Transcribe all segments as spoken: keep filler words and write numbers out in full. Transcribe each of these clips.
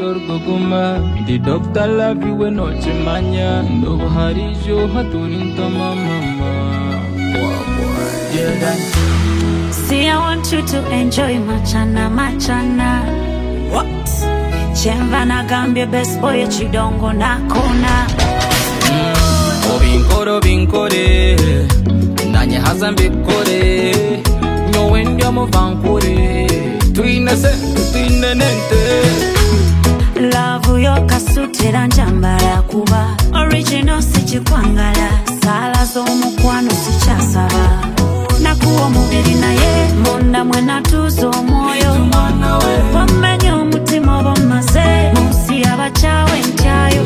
rukundo rukuguma Ndi doctor love you no chimanya Ndobo harijo haturinta mama Yeah, that's See, I want you to enjoy machana machana. What? Chemva na gambia best boy chidongo na kona. Mm, obinkoro binkore Nanye hazambe kore Nyowendi amo vankore Tuine se, tuine nente Love yo kasutira njambala kuba Original sichikwangala Sala zo mukwano sichasaba Nakuwa mubiri na ye Munda mwena tuzo moyo Wamenye umutima wamaze Musi abachawe nchayo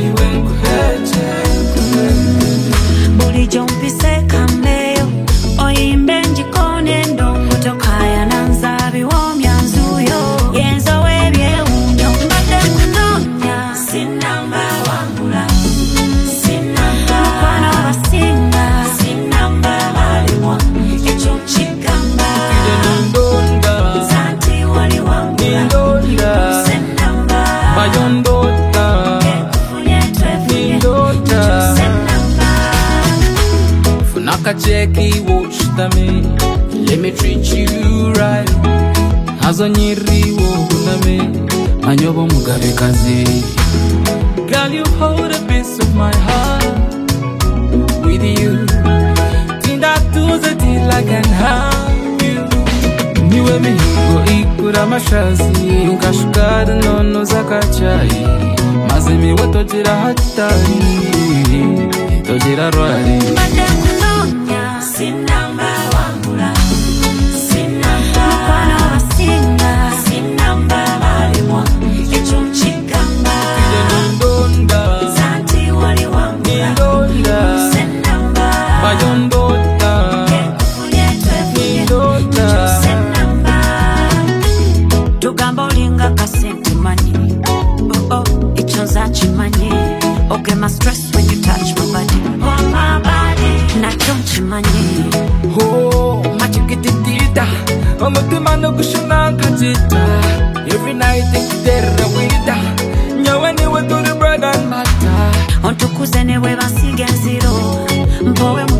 Buli jompise kamleyo Oyimbe njikone ndongo Tokaya na nzabi womyanzuyo Yenzo webye unyo Mbade kunonya Sinamba wangula Sinamba Mkwano wasinga Sinamba walimwa Echo chikamba Ndonda Zanti wali wangula Ndonda Sinamba Mayondota Ekufunye twefunye Ndonda Sinamba Funaka cheki woshitame Let me treat you right Hazo nyiri wo kuname Manyobo mugabe kazi Girl, you hold a piece of my heart With you Tinda tuze till I can have you Niwe mihigo ikura mashazi Nkashukada nono zakachai Mazimi we tojira hatari Tojira rwari Mbade kunonya Sinamba wangula Sinamba Mkwano wasinga Sinamba walimwa Echo chikamba Ndonda Zanti wali wangula Ndonda Sinamba Mayondota Ekufunye twefunye Ndonda Sinamba Tugamba olinga kasenti mani Oh oh, ichonza chimanye Okay, my stress when you touch my body Oh my body Na chonchi manye Oh, machikititita Omutima no gushuna nkajita Every night ikidera wida Nyawe niwe turi bread and butter Ontukuze newe basige nziro Mpowe